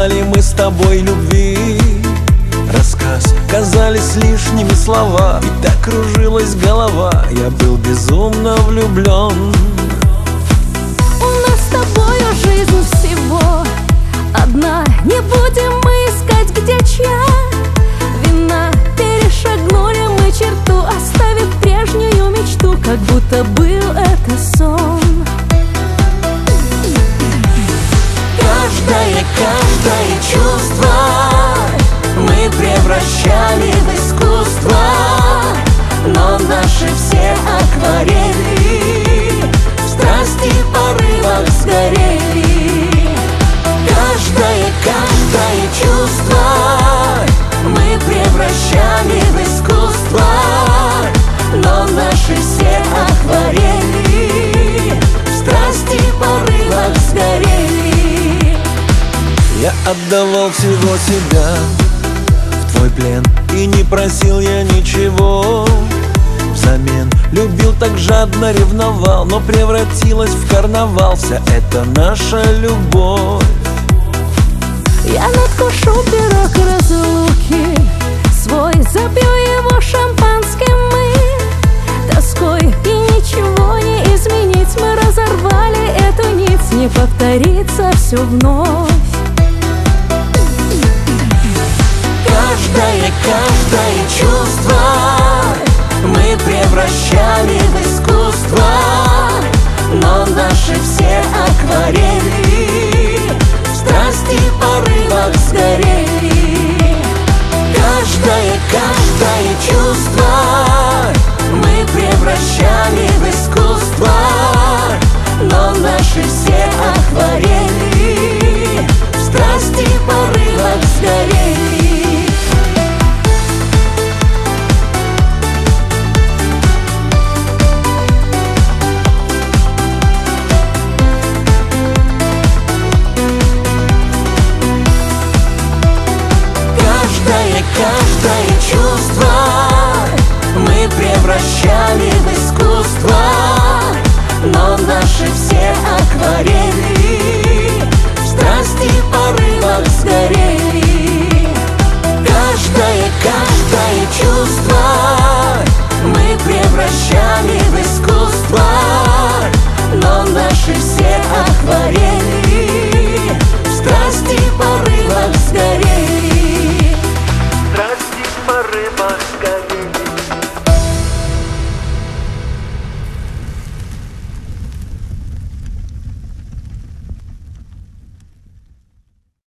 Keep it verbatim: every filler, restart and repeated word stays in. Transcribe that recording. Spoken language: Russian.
знали мы с тобой любви. Рассказ казались лишними слова, и так кружилась голова. Я был безумно влюблен. У нас с тобою жизнь всего одна. Не будем мы искать, где чья вина. Перешагнули мы черту, оставив прежнюю мечту, как будто был это сон. Каждое, каждое чувство мы превращали в искусство, но наши все акварели в страсти и порывах сгорели. Каждое, каждое чувство мы превращали в искусство, но наши все акварели в страсти и порывах сгорели. Я отдавал всего себя в твой плен, и не просил я ничего взамен. Любил так жадно, ревновал, но превратилась в карнавал вся эта наша любовь. Я надкушу пирог разлуки свой, запью его шампанским мы тоской, и ничего не изменить. Мы разорвали эту нить, не повторится все вновь. Каждое, каждое чувство мы превращали в искусство, но наши все акварели в страсти и порывах сгорели. Каждое, каждое чувство мы превращали в искусство, но наши все акварели в страсти и порывах сгорели. Каждое чувство мы превращали в искусство, но наши все акварели в страсти и порывах сгорели. Каждое, каждое чувство мы превращали в искусство, но наши все акварели в страсти и порывах сгорели. Порывах сгорели.